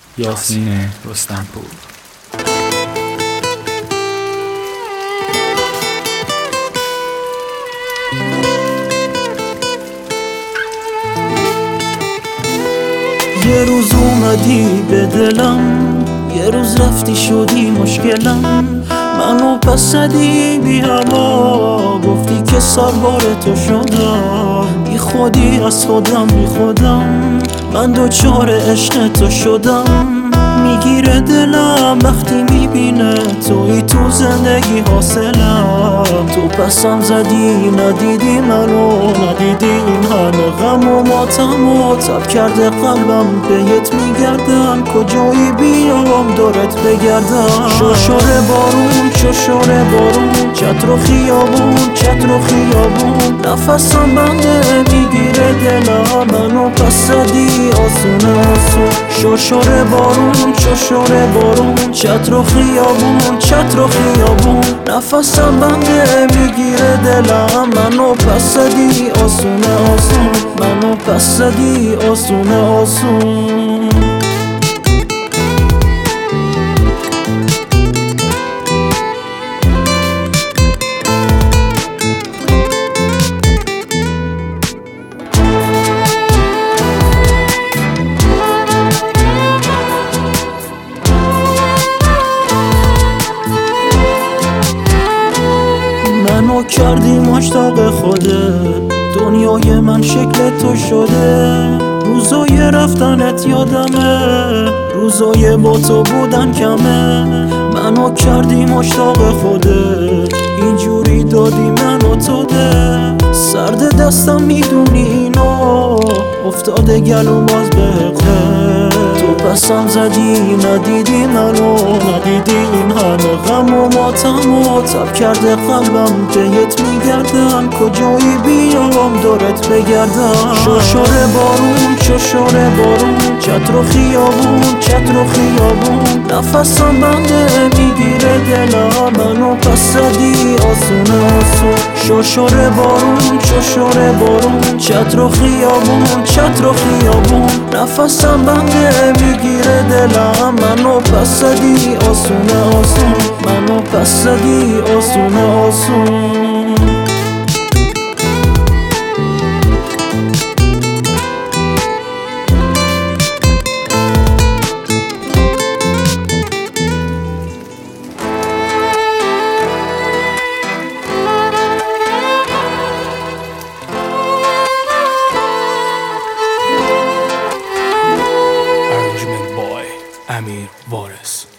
یاسین رستمپور. یه روز اومدی به دلم، یه روز رفتی شدی مشکلم. منو پس زدی بی هوا، گفتی که سربار تو شدم. بی خودی از خودم بی خودم، من دوچار عشق تو شدم. میگیره دلم وقتی میبینه توی تو زندگی حاصلم. تو پسم زدی ندیدی منو، ندیدی این همه غم و ماتم و تب کرده قلبم. بهت میگردم کجایی بیام دورت بگردم. شوشور بارون شوشور بارون، چتر و خیابون چتر و خیابون. نفسم بنده میگیره دلم، منو پس زدی آسونه آسون. شوشور بارون شوشور بارون، چتر و خیابون چتر و خیابون. نفسم بنده میگیره دلم، منو پس زدی آسونه آسون. منو پس زدی آسونه آسون. منو کردی مشتاق خودت، دنیای من شکل تو شده. روزای رفتنت یادمه، روزای با تو بودن کمه. منو کردی مشتاق خودت، اینجوری دادی منو تو ده. سرد دستم میدونی اینو، افتاده گلوم باز بهقه. تو پسم زدی ندیدی منو، ندیدی این همه غم و ماتم و تب کرده قلبم. بهت میگردم کجایی بیام دورت بگردم. شوشور بارون شوشور بارون، چتر و خیابون چتر و خیابون. نفسم بنده میگیره دلم، منو پس زدی آسونه آسون. شوشور بارون شوشور بارون، چتر و خیابون چتر و خیابون. نفسم بنده میگیره دلم، منو پس زدی آسونه آسون. منو پس زدی آسونه آسون. امیر وارث.